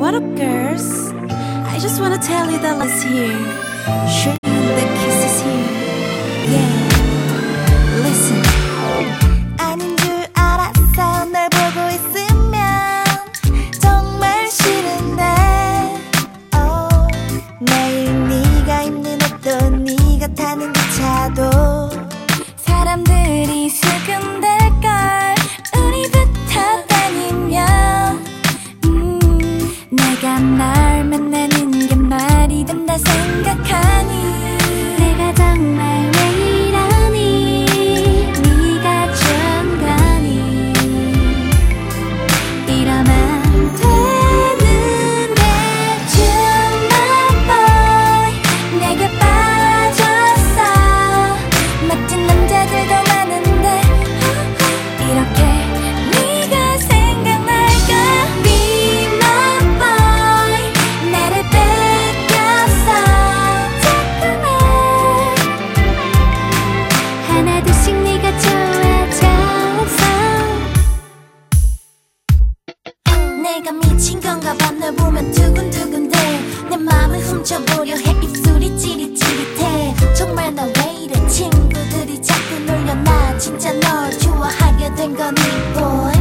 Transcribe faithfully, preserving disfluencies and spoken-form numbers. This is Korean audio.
What up, girls? I just wanna tell you that let's here. Sure, the kiss is here. Yeah, listen. 아닌 줄 알았어. 널 보고 있으면 정말 싫은데. Oh, 매일 네가 입는 옷도 네가 타는 기차도 사람들이 수근댈걸. 우리부터 다니면 음, 내가 날 만나는 게 말이 된다 생각하니 내가 정말 왜 이러니 네가 좀 거니 이러면 되는데 Tonight boy 내게 빠졌어. 멋진 남자들도 많은데 이렇게 네가 생각날까. Be my boy 나를 뺏겼어. 자꾸만 하나둘씩 네가 좋아졌어. 내가 미친 건가 봐. 널 보면 두근두근대. 내 맘을 훔쳐보려 해. 입술이 찌릿찌릿해. 정말 나 왜 이래. 친구들이 자꾸 놀려. 나 진짜 널 좋아하게 된 거니 boy.